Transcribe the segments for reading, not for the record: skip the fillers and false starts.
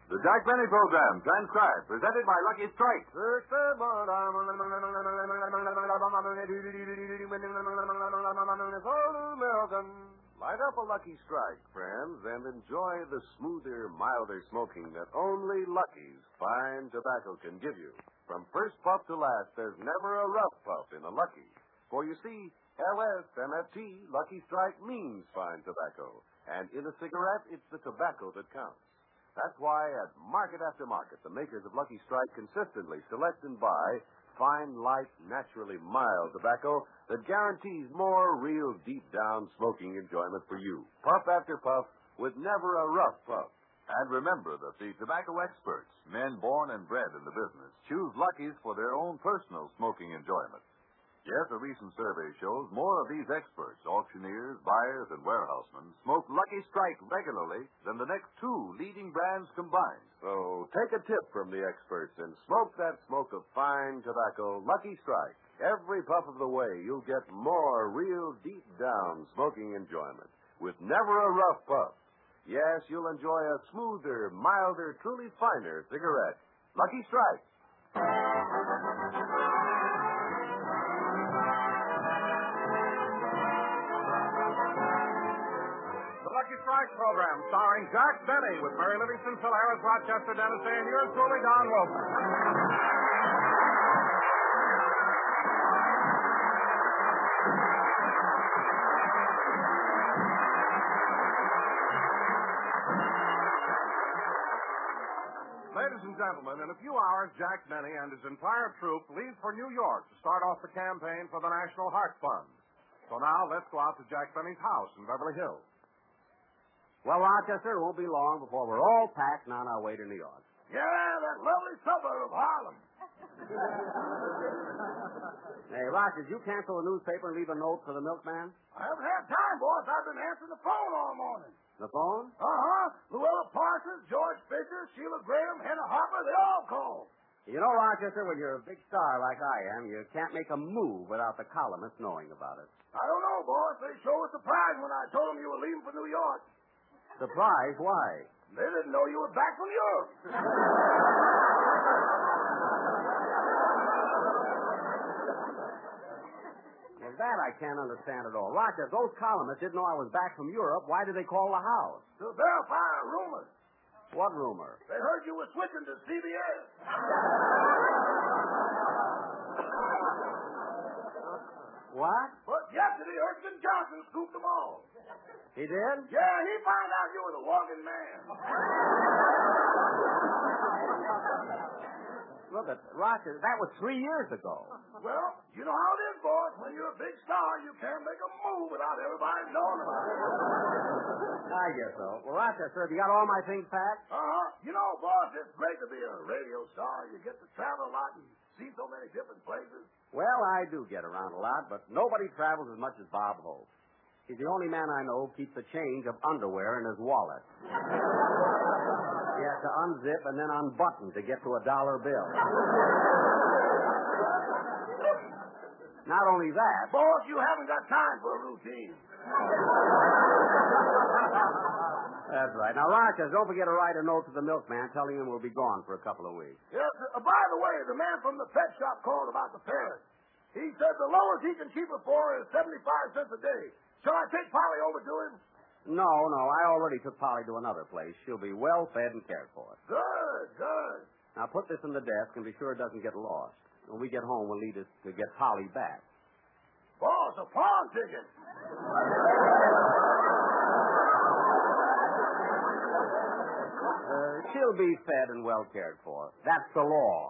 The Jack Benny Program, transcribed, presented by Lucky Strike. Light up a Lucky Strike, friends, and enjoy the smoother, milder smoking that only Lucky's fine tobacco can give you. From first puff to last, there's never a rough puff in a Lucky. For you see, LSMFT, Lucky Strike, means fine tobacco. And in a cigarette, it's the tobacco that counts. That's why at market after market, the makers of Lucky Strike consistently select and buy fine, light, naturally mild tobacco that guarantees more real deep-down smoking enjoyment for you. Puff after puff with never a rough puff. And remember that the tobacco experts, men born and bred in the business, choose Lucky's for their own personal smoking enjoyment. Yes, a recent survey shows more of these experts, auctioneers, buyers, and warehousemen, smoke Lucky Strike regularly than the next two leading brands combined. So take a tip from the experts and smoke that smoke of fine tobacco, Lucky Strike. Every puff of the way, you'll get more real deep-down smoking enjoyment with never a rough puff. Yes, you'll enjoy a smoother, milder, truly finer cigarette. Lucky Strike. Lucky Strike program starring Jack Benny with Mary Livingston, Phil Harris, Rochester, Dennis Day, and yours truly, Don Wilson. Ladies and gentlemen, in a few hours, Jack Benny and his entire troupe leave for New York to start off the campaign for the National Heart Fund. So now, let's go out to Jack Benny's house in Beverly Hills. Well, Rochester, it won't be long before we're all packed and on our way to New York. Yeah, that lovely suburb of Harlem. Hey, Rochester, did you cancel the newspaper and leave a note for the milkman? I haven't had time, boss. I've been answering the phone all morning. The phone? Luella Parsons, George Fisher, Sheila Graham, Hannah Harper, they all called. You know, Rochester, when you're a big star like I am, you can't make a move without the columnists knowing about it. I don't know, boss. They sure were surprised when I told them you were leaving for New York. Surprise? Why? They didn't know you were back from Europe. Well, that I can't understand at all. Rochester, those columnists didn't know I was back from Europe. Why did they call the house? To verify a rumor. What rumor? They heard you were switching to CBS. What? But yesterday, Erskine Johnson scooped them all. He did? Yeah, he found out you were the walking man. Look at Rochester. That was 3 years ago. Well, you know how it is, boss. When you're a big star, you can't make a move without everybody knowing about it. I guess so. Well, Rochester, have you got all my things packed? You know, boss, it's great to be a radio star. You get to travel a lot and see so many different places. Well, I do get around a lot, but nobody travels as much as Bob Hope. He's the only man I know who keeps a change of underwear in his wallet. He has to unzip and then unbutton to get to a dollar bill. Not only that... Boss, you haven't got time for a routine. That's right. Now, Rochester, don't forget to write a note to the milkman telling him we'll be gone for a couple of weeks. Yes, by the way, the man from the pet shop called about the parrot. He said the lowest he can keep it for is 75 cents a day. Shall I take Polly over to him? No. I already took Polly to another place. She'll be well fed and cared for. Good. Now, put this in the desk and be sure it doesn't get lost. When we get home, we'll need it to get Polly back. Boss, a pawn ticket. She'll be fed and well cared for. That's the law.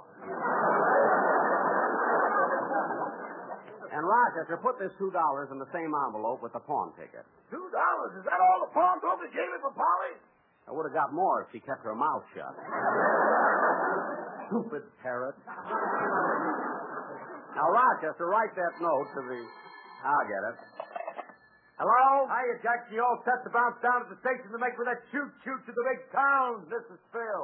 And Rochester, put this $2 in the same envelope with the pawn ticket. $2? Is that all the pawn broker gave me for Polly? I would have got more if she kept her mouth shut. Stupid parrot. Now, Rochester, write that note to the... I'll get it. Hello? Hiya, Jack. You all set to bounce down at the station to make for that shoot-shoot to the big town. This is Phil.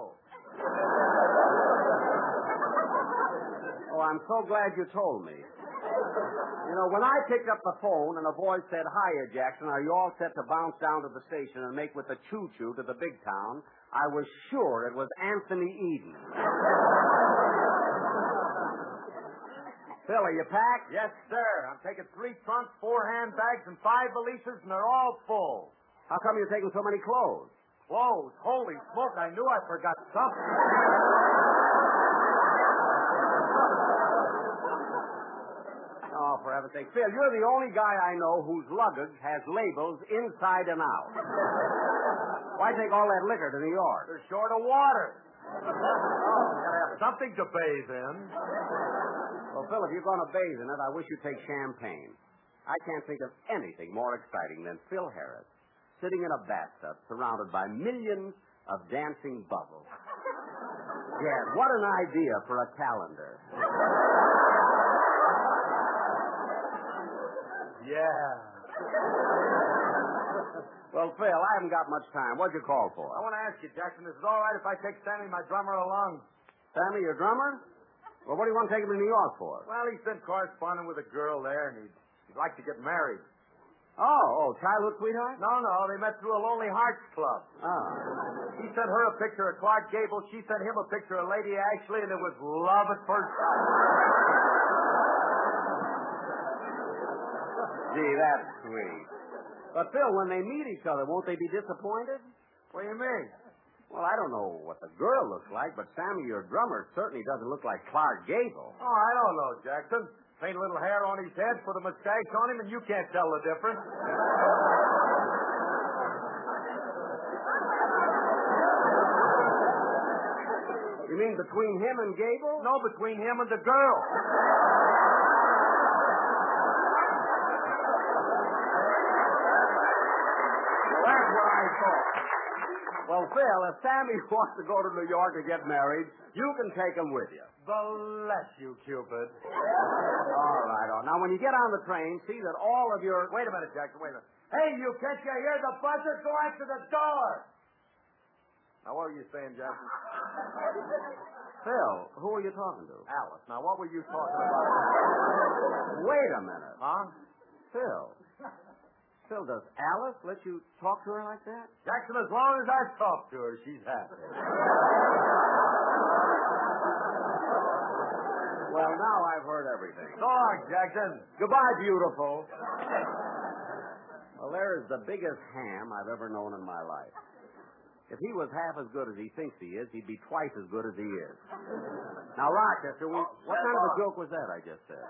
Oh, I'm so glad you told me. You know, when I picked up the phone and a voice said, "Hiya, Jackson, are you all set to bounce down to the station and make with the choo-choo to the big town?" I was sure it was Anthony Eden. Phil, are you packed? Yes, sir. I'm taking 3 trunks, 4 handbags, and 5 valises, and they're all full. How come you're taking so many clothes? Clothes? Holy smoke, I knew I forgot something. Oh, for heaven's sake. Phil, you're the only guy I know whose luggage has labels inside and out. Why take all that liquor to New York? They're short of water. Gotta have something to bathe in. Well, Phil, if you're going to bathe in it, I wish you'd take champagne. I can't think of anything more exciting than Phil Harris sitting in a bathtub surrounded by millions of dancing bubbles. Yes, what an idea for a calendar. Yeah. Well, Phil, I haven't got much time. What'd you call for? I want to ask you, Jackson, is it all right if I take Sammy, my drummer, along? Sammy, your drummer? Well, what do you want to take him to New York for? Well, he's been corresponding with a girl there, and he'd like to get married. Oh, childhood sweetheart? No, they met through a Lonely Hearts Club. Oh. He sent her a picture of Clark Gable. She sent him a picture of Lady Ashley, and it was love at first sight. Gee, that's sweet. But, Phil, when they meet each other, won't they be disappointed? What do you mean? Well, I don't know what the girl looks like, but Sammy, your drummer, certainly doesn't look like Clark Gable. Oh, I don't know, Jackson. Paint a little hair on his head, put a mustache on him, and you can't tell the difference. You mean between him and Gable? No, between him and the girl. That's what I thought. Well, Phil, if Sammy wants to go to New York to get married, you can take him with you. Bless you, Cupid. All right. Now, when you get on the train, see that all of your... Wait a minute, Jackson, wait a minute. Hey, you can't you hear the buzzer? Go out to the door. Now, what were you saying, Jackson? Phil, who are you talking to? Alice. Now, what were you talking about? Wait a minute. Huh? Phil, does Alice let you talk to her like that? Jackson, as long as I talk to her, she's happy. Well, now I've heard everything. So long, Jackson. Goodbye, beautiful. Well, there is the biggest ham I've ever known in my life. If he was half as good as he thinks he is, he'd be twice as good as he is. Now, Rochester, what kind of a joke was that I just said?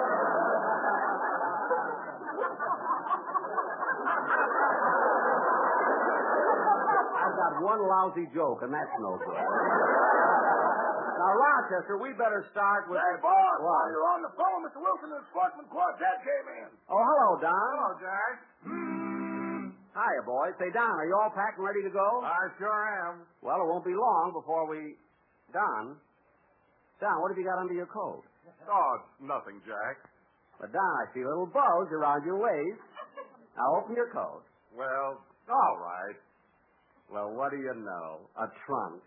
I've got one lousy joke, and that's no good. Now, Rochester, we better start with... Hey, boss, while you're on the phone, Mr. Wilson and the Sportsman Quartet came in. Oh, hello, Don. Hello, Jack. Hiya, boys. Say, Don, are you all packed and ready to go? I sure am. Well, it won't be long before we... Don, what have you got under your coat? Oh, it's nothing, Jack. But, Don, I see a little bulge around your waist. Now, open your coat. Well, all right. Well, what do you know? A trunk.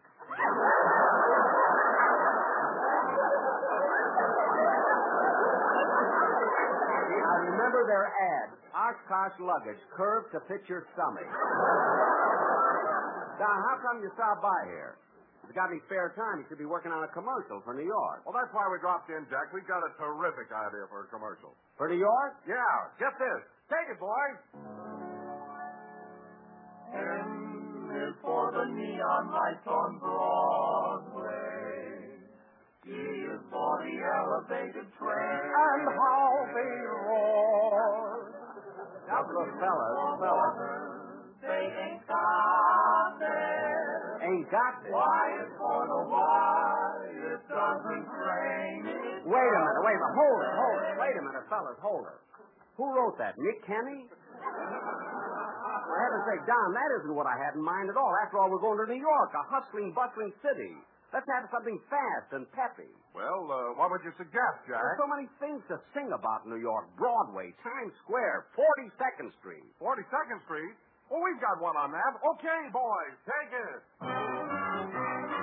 Now, remember their ad. Oshkosh luggage, curved to fit your stomach. Don, how come you stopped by here? If you got any spare time, you should be working on a commercial for New York. Well, that's why we dropped in, Jack. We got a terrific idea for a commercial. For New York? Yeah, get this. Take it, boys. N is for the neon lights on Broadway. E is for the elevated train. And how they roar. Now, fellas. They ain't got there. Ain't got this. Why is for the why it doesn't rain. Wait a minute. Hold it. Wait a minute, fellas, hold it. Who wrote that? Nick Kenny? For heaven's sake, Don, that isn't what I had in mind at all. After all, we're going to New York, a hustling, bustling city. Let's have something fast and peppy. Well, what would you suggest, Jack? There's so many things to sing about in New York. Broadway, Times Square, 42nd Street. 42nd Street? Well, we've got one on that. Okay, boys, take it.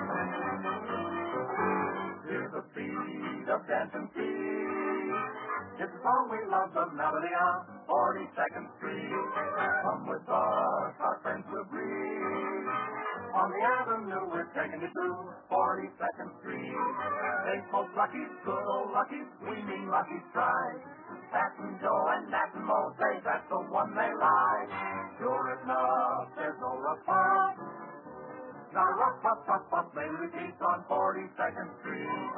Here's the beat of dancing feet. It's a song we love, the melody of 42nd Street. Come with us, our friends will breathe. On the avenue, we're taking you to 42nd Street. They smoke Lucky's, good old Lucky's, we mean Lucky Strike. Pat and Joe and Nat and Mo say that's the one they like. Sure enough, there's no rough up. Now rough up, they repeat on 42nd Street.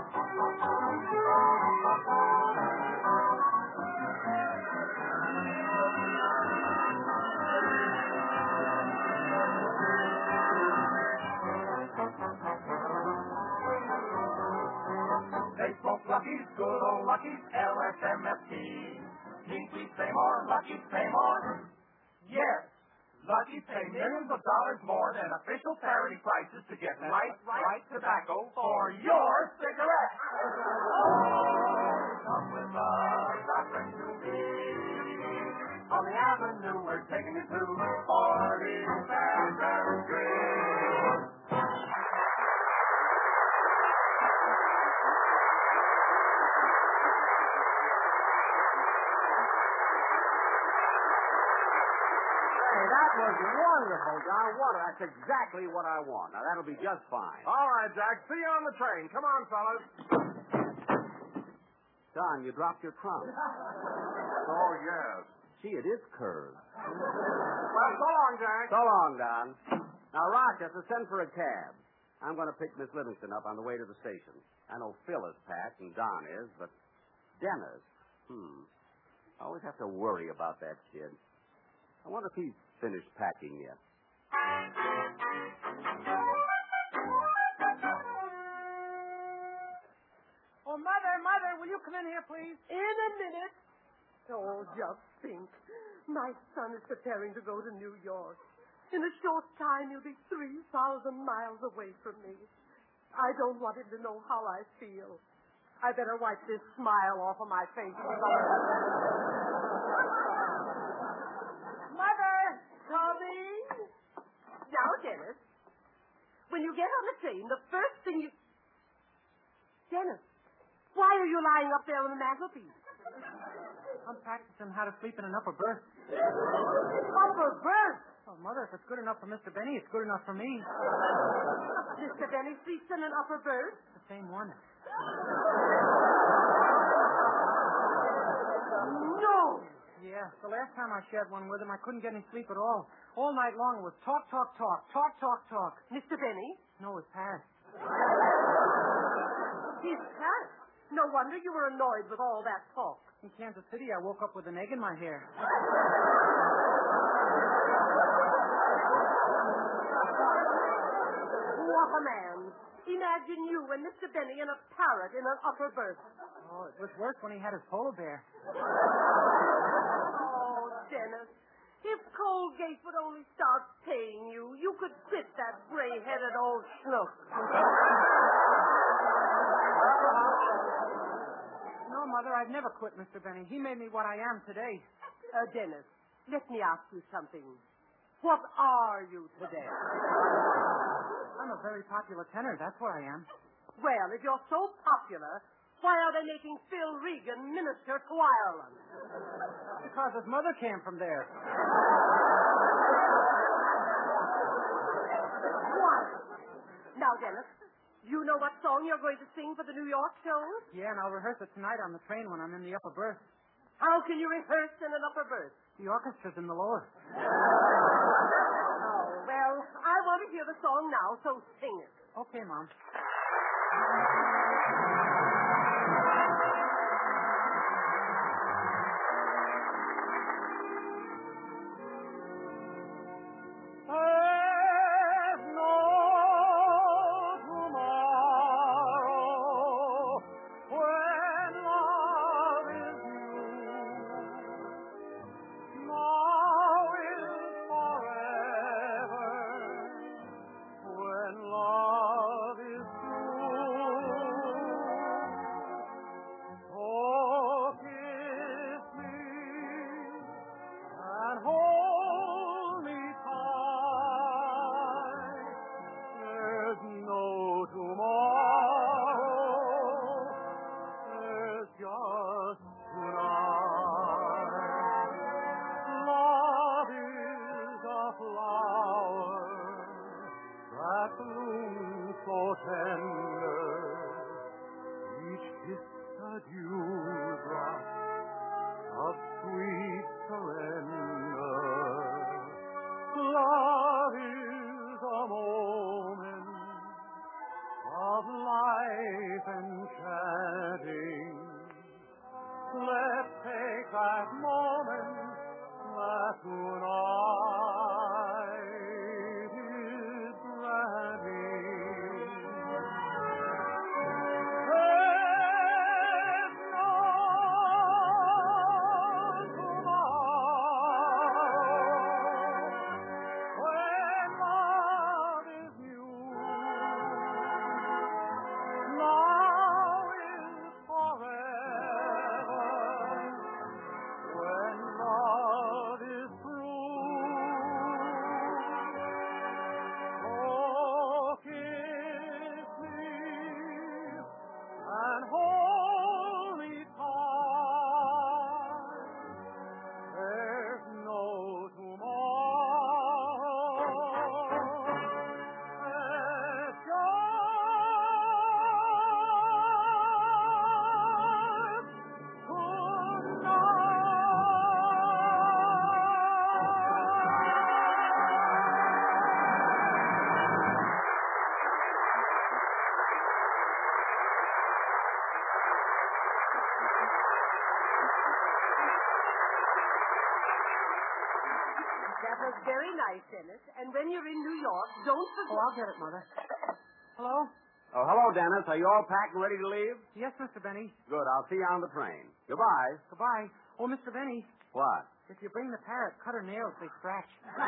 They smoke Lucky's, good old Lucky's, LSMFT. Need we say more? Lucky say more? Yes. Lucky pay millions of dollars more than official parity prices to get right tobacco for your cigarette. Come with us, our friends will be. On the avenue, we're taking you to 42nd Street. That was wonderful, John. That's exactly what I want. Now, that'll be just fine. All right, Jack. See you on the train. Come on, fellas. John, you dropped your trunk. Oh, yes. Gee, it is curved. Well, so long, Jack. So long, Don. Now, Rochester, send for a cab. I'm going to pick Miss Livingston up on the way to the station. I know Phil is packed and Don is, but Dennis, I always have to worry about that kid. I wonder if he's finished packing yet. Oh, Mother, will you come in here, please? In a minute. Oh, just think. My son is preparing to go to New York. In a short time, he'll be 3,000 miles away from me. I don't want him to know how I feel. I better wipe this smile off of my face. Mother! Coming. Now, Dennis, when you get on the train, the first thing you... Dennis, why are you lying up there on the mantelpiece? I'm practicing how to sleep in an upper berth. Upper berth? Oh, Mother, if it's good enough for Mr. Benny, it's good enough for me. Mr. Benny sleeps in an upper berth? The same one. No! Yeah, the last time I shared one with him, I couldn't get any sleep at all. All night long it was talk, talk, talk, talk, talk, talk. Mr. Benny? No, it's past. He's passed. No wonder you were annoyed with all that talk. In Kansas City, I woke up with an egg in my hair. What a man. Imagine you and Mr. Benny and a parrot in an upper berth. Oh, it was worse when he had his polar bear. Oh, Dennis, if Colgate would only start paying you, you could quit that gray-headed old schnook. No, Mother, I'd never quit Mr. Benny. He made me what I am today. Dennis, let me ask you something. What are you today? I'm a very popular tenor. That's what I am. Well, if you're so popular, why are they making Phil Regan minister to Ireland? Because his mother came from there. What? Now, Dennis, you know what song you're going to sing for the New York show? Yeah, and I'll rehearse it tonight on the train when I'm in the upper berth. How can you rehearse in an upper berth? The orchestra's in the lower. Oh, well, I want to hear the song now, so sing it. Okay, Mom. tender, each kiss a dewdrop of sweet surrender. Love is a moment of life enchanting. Let's take that moment, that tonight is granting. There's no tomorrow when love is new. Now is forever when love is through. Oh, kiss me and hold me tight. There's no tomorrow. There's just That was very nice, Dennis. And when you're in New York, don't forget... Oh, I'll get it, Mother. Hello? Oh, hello, Dennis. Are you all packed and ready to leave? Yes, Mr. Benny. Good. I'll see you on the train. Goodbye. Goodbye. Oh, Mr. Benny, What? if you bring the parrot, cut her nails, they scratch.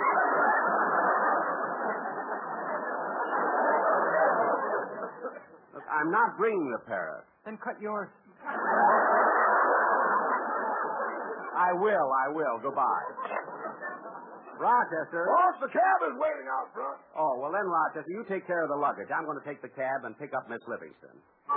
Look, I'm not bringing the parrot. Then cut yours. I will. Goodbye. Rochester. Boss, the cab is waiting out front. Oh, well then, Rochester, you take care of the luggage. I'm going to take the cab and pick up Miss Livingston.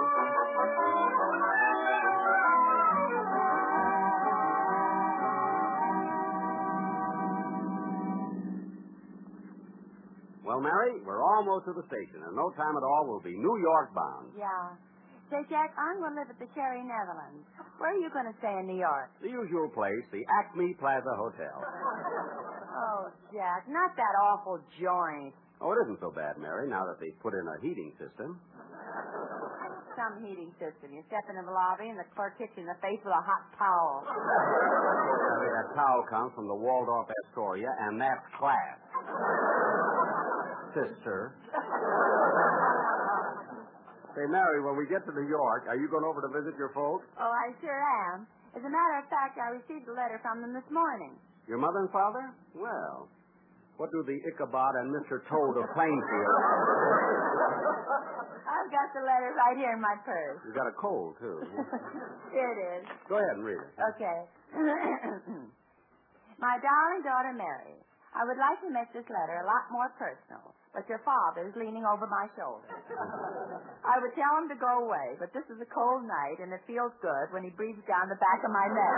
Well, Mary, we're almost to the station. In no time at all, we'll be New York bound. Yeah. Say, Jack, I'm going to live at the Cherry Netherlands. Where are you going to stay in New York? The usual place, the Acme Plaza Hotel. Oh, Jack, not that awful joint. Oh, it isn't so bad, Mary, now that they've put in a heating system. Some heating system. You step into the lobby and the clerk hits you in the face with a hot towel. Mary, that towel comes from the Waldorf Astoria, and that's class. Sister. Say, Mary, when we get to New York, are you going over to visit your folks? Oh, I sure am. As a matter of fact, I received a letter from them this morning. Your mother and father? Well, what do the Ichabod and Mr. Toad of Plainfield? I've got the letter right here in my purse. You got a cold, too. Here it is. Go ahead and read it. Okay. My darling daughter, Mary, I would like to make this letter a lot more personal, but your father's leaning over my shoulder. I would tell him to go away, but this is a cold night, and it feels good when he breathes down the back of my neck.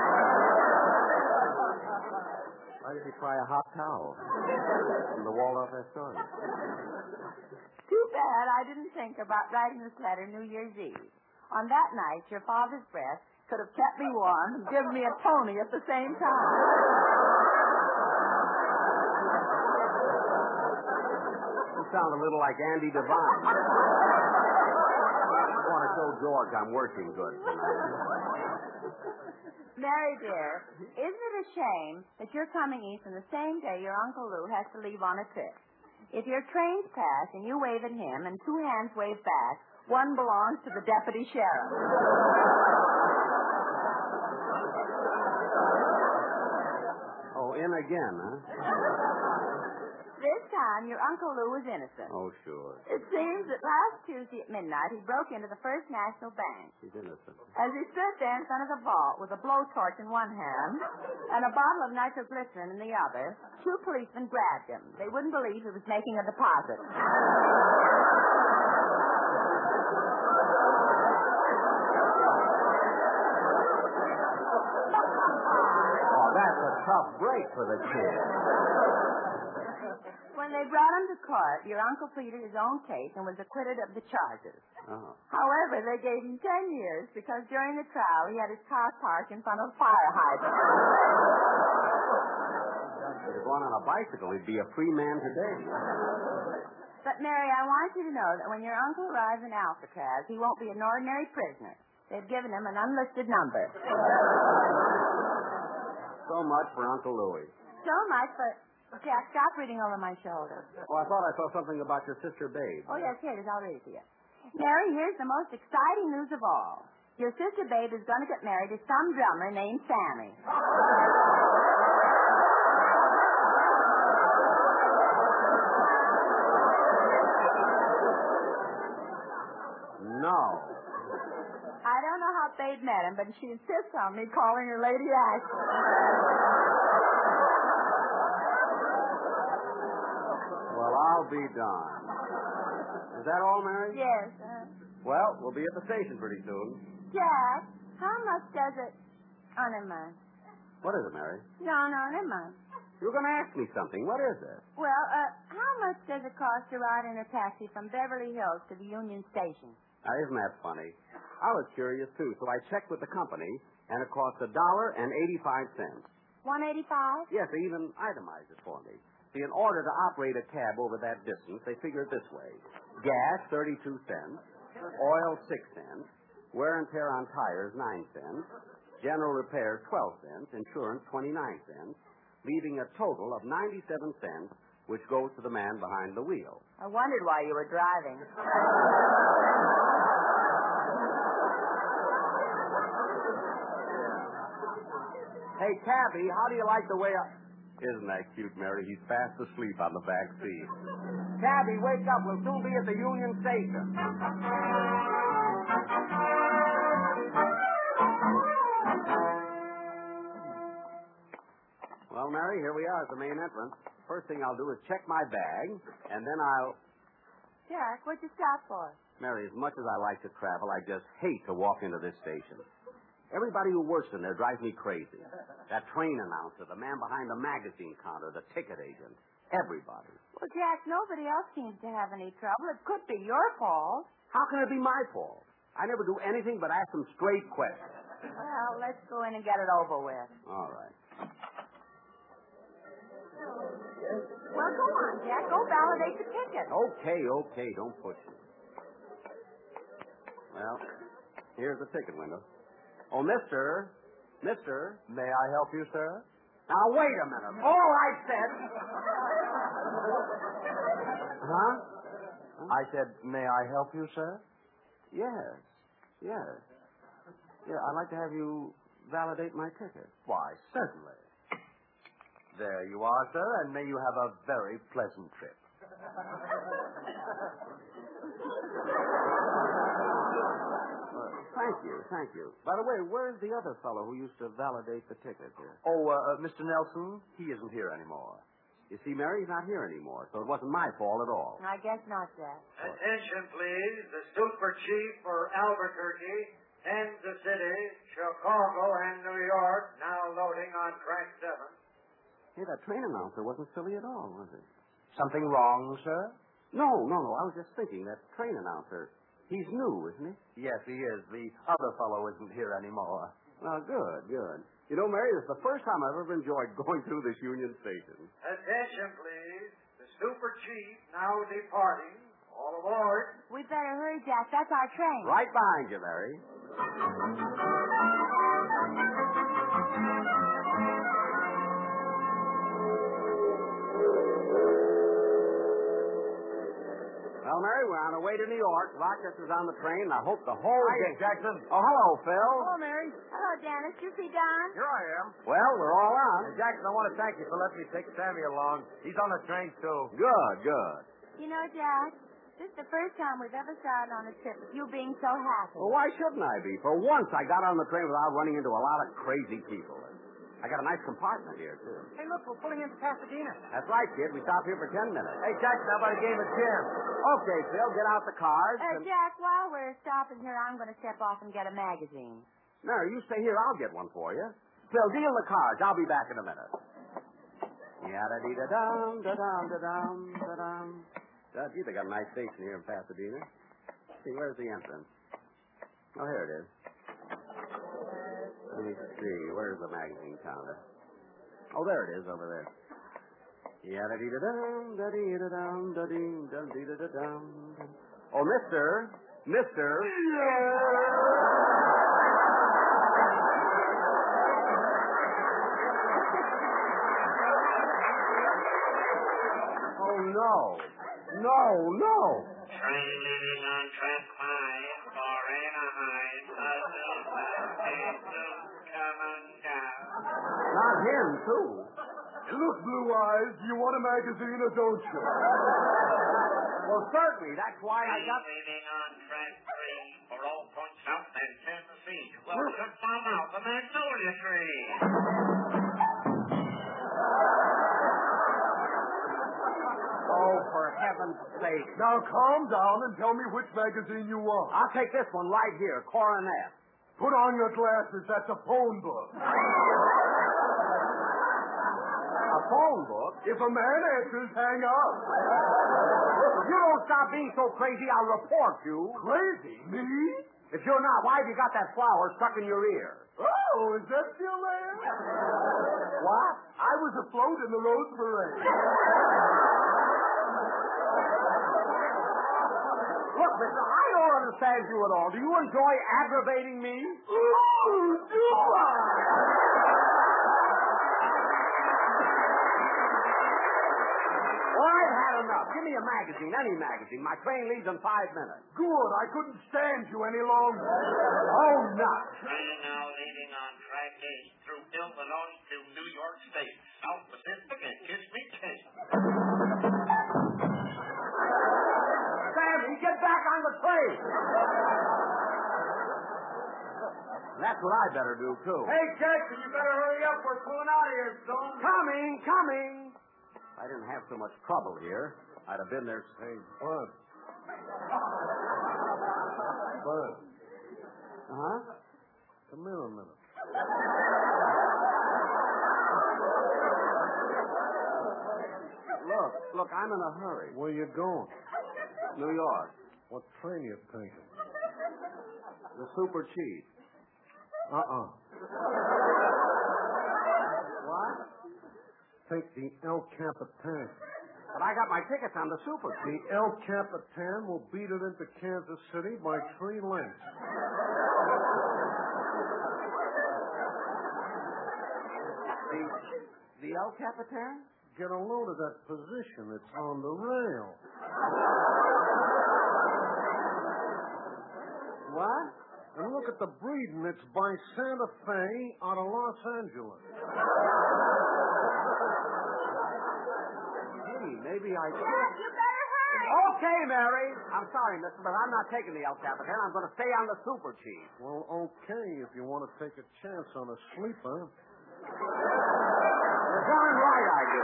Why did you try a hot towel? From the Waldorf Astoria. Too bad I didn't think about writing this letter New Year's Eve. On that night, your father's breath could have kept me warm and given me a pony at the same time. You sound a little like Andy Devine. I want to show George I'm working good tonight. Mary, dear, isn't it a shame that you're coming east on the same day your Uncle Lou has to leave on a trip? If your trains pass and you wave at him and two hands wave back, one belongs to the deputy sheriff. Oh, in again, huh? This time, your Uncle Lou was innocent. Oh, sure. It seems that last Tuesday at midnight, he broke into the First National Bank. He's innocent. As he stood there in front of the vault with a blowtorch in one hand and a bottle of nitroglycerin in the other, two policemen grabbed him. They wouldn't believe he was making a deposit. Oh, that's a tough break for the kid. When When they brought him to court, your uncle pleaded his own case and was acquitted of the charges. Oh. However, they gave him 10 years because during the trial he had his car parked in front of a fire hydrant. If he'd gone on a bicycle, he'd be a free man today. But, Mary, I want you to know that when your uncle arrives in Alcatraz, he won't be an ordinary prisoner. They've given him an unlisted number. So much for Uncle Louie. So much, but... Jack, stop reading over my shoulder. Oh, I thought I saw something about your sister, Babe. Oh, yes, here it is. I'll read it to you. Mary, here's the most exciting news of all. Your sister Babe is going to get married to some drummer named Sammy. No. I don't know how Babe met him, but she insists on me calling her Lady Ashley. Well, I'll be darned. Is that all, Mary? Yes. Well, we'll be at the station pretty soon. Jack, how much does it... Oh, never mind. What is it, Mary? No, never mind. You were going to ask me something. What is it? Well, how much does it cost to ride in a taxi from Beverly Hills to the Union Station? Now, isn't that funny? I was curious, too, so I checked with the company, and it cost $1.85. $1.85? Yes, they even itemized it for me. See, in order to operate a cab over that distance, they figure it this way. Gas, 32 cents. Oil, 6 cents. Wear and tear on tires, 9 cents. General repairs, 12 cents. Insurance, 29 cents. Leaving a total of 97 cents, which goes to the man behind the wheel. I wondered why you were driving. Hey, cabby, how do you like the way I... Isn't that cute, Mary? He's fast asleep on the back seat. Cabby, wake up. We'll soon be at the Union Station. Well, Mary, here we are at the main entrance. First thing I'll do is check my bag, and then I'll... Jack, what'd you stop for? Mary, as much as I like to travel, I just hate to walk into this station. Everybody who works in there drives me crazy. That train announcer, the man behind the magazine counter, the ticket agent, everybody. Well, Jack, nobody else seems to have any trouble. It could be your fault. How can it be my fault? I never do anything but ask them straight questions. Well, let's go in and get it over with. All right. Well, go on, Jack. Go validate the ticket. Okay. Don't push me. Well, here's the ticket window. Oh, mister. May I help you, sir? Now, wait a minute. All I said... Huh? I said, may I help you, sir? Yes. Yeah, I'd like to have you validate my ticket. Why, certainly. There you are, sir, and may you have a very pleasant trip. Thank you. By the way, where's the other fellow who used to validate the ticket here? Oh, Mr. Nelson, he isn't here anymore. You see, Mary, he's not here anymore, so it wasn't my fault at all. I guess not, Jack. Attention, please. The super chief for Albuquerque, Kansas City, Chicago, and New York, now loading on track 7. Hey, that train announcer wasn't silly at all, was he? Something wrong, sir? No. I was just thinking, that train announcer, he's new, isn't he? Yes, he is. The other fellow isn't here anymore. Well, good. You know, Mary, this is the first time I've ever enjoyed going through this Union Station. Attention, please. The super chief now departing. All aboard. We better hurry, Jack. That's our train. Right behind you, Mary. Well, Mary, we're on our way to New York. Rochester's on the train, and I hope the whole Hiya, Jackson. Oh, hello, Phil. Hello, Mary. Hello, Dennis. You see Don? Here I am. Well, we're all on. Jackson, I want to thank you for letting me take Sammy along. He's on the train, too. Good. You know, Jack, this is the first time we've ever started on a trip with you being so happy. Well, why shouldn't I be? For once, I got on the train without running into a lot of crazy people. I got a nice compartment here, too. Hey, look, we're pulling into Pasadena. That's right, kid. We stopped here for 10 minutes. Hey, Jackson, how about a game of gin? Okay, Phil, get out the cards. Jack, while we're stopping here, I'm going to step off and get a magazine. Mary, you stay here. I'll get one for you. Phil, deal the cards. I'll be back in a minute. Yada-dee-da-dum, da-dum, da-dum, da-dum. Gee, they got a nice station here in Pasadena. Let's see, where's the entrance? Oh, here it is. Let me see. Where's the magazine counter? Oh, there it is, over there. Yada-dee-da-dum, da-dee-da-dum, da-dee, da-dee-da-da-dum. Oh, Mister. Oh, no. Train leaving on track 5 for Anaheim. Coming down. Not him, too. Look, Blue Eyes, you want a magazine or don't you? Well, certainly. That's why I got... Leaving on track 3 for All Points South and Tennessee. Welcome from out the Magnolia Tree. Oh, for heaven's sake. Now calm down and tell me which magazine you want. I'll take this one right here, Coronet. Put on your glasses. That's a phone book. A phone book? If a man answers, hang up. If you don't stop being so crazy, I'll report you. Crazy? Me? If you're not, why have you got that flower stuck in your ear? Oh, is that still there? What? I was afloat in the Rose Parade. Look, mister, I don't understand you at all. Do you enjoy aggravating me? Oh, do Well, I've had enough. Give me a magazine, any magazine. My train leaves in 5 minutes. Good. I couldn't stand you any longer. Oh, nuts. Train now leaving on track 8 through Illinois to New York State. South Pacific and Kiss Me Kate. Sammy, get back on the train. That's what I better do, too. Hey, Jackson, you better hurry up. We're pulling out of here soon. Coming. If I didn't have so much trouble here, I'd have been there. Hey, Bud. Huh? Come here a minute. Look, I'm in a hurry. Where you going? New York. What train you taking? The Super Chief. What? Take the El Capitan. But I got my tickets on the Super The Chief. El Capitan will beat it into Kansas City by 3 lengths. The El Capitan? Get a load of that position. It's on the rail. What? And look at the breeding. It's by Santa Fe out of Los Angeles. Gee, maybe I could. Jack, you better hurry. Okay, Mary. I'm sorry, mister, but I'm not taking the El Capitan. I'm going to stay on the Super Chief. Well, okay, if you want to take a chance on a sleeper. You're darn right I do.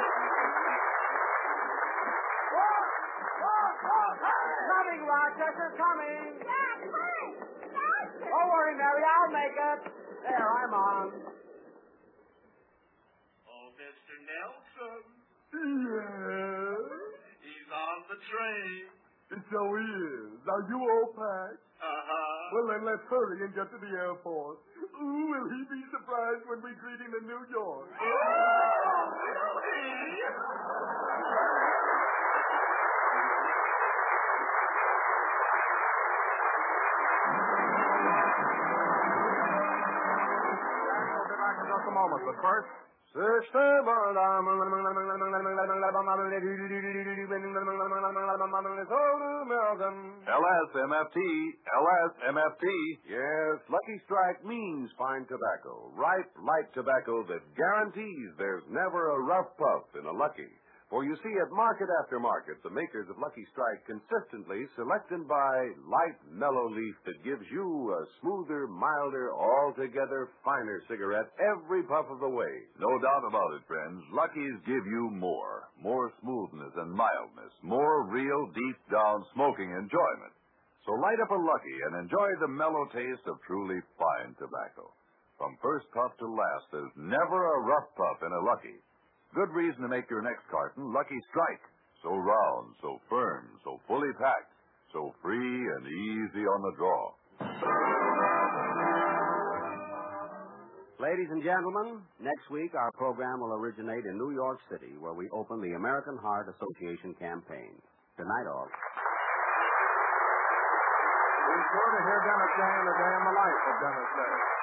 Coming, Rochester, coming. Jack, hurry. Faster. Don't worry, Mary. I'll make it. There, I'm on. Oh, Mr. Nelson. Yes. He's on the train. So he is. Now, you all packed? Uh-huh. Well, then let's hurry and get to the airport. Ooh, will he be surprised when we greet him in New York? We'll be back in just a moment, but first... LSMFT. Yes, Lucky Strike means fine tobacco. Ripe, light tobacco that guarantees there's never a rough puff in a Lucky. For you see, at market after market, the makers of Lucky Strike consistently select and buy light, mellow leaf that gives you a smoother, milder, altogether finer cigarette every puff of the way. No doubt about it, friends. Luckies give you more. More smoothness and mildness. More real, deep-down smoking enjoyment. So light up a Lucky and enjoy the mellow taste of truly fine tobacco. From first puff to last, there's never a rough puff in a Lucky. Good reason to make your next carton Lucky Strike. So round, so firm, so fully packed, so free and easy on the draw. Ladies and gentlemen, next week our program will originate in New York City, where we open the American Heart Association campaign. Good night, all. Be sure to hear Dennis Day and the Day in the Life of Dennis Day.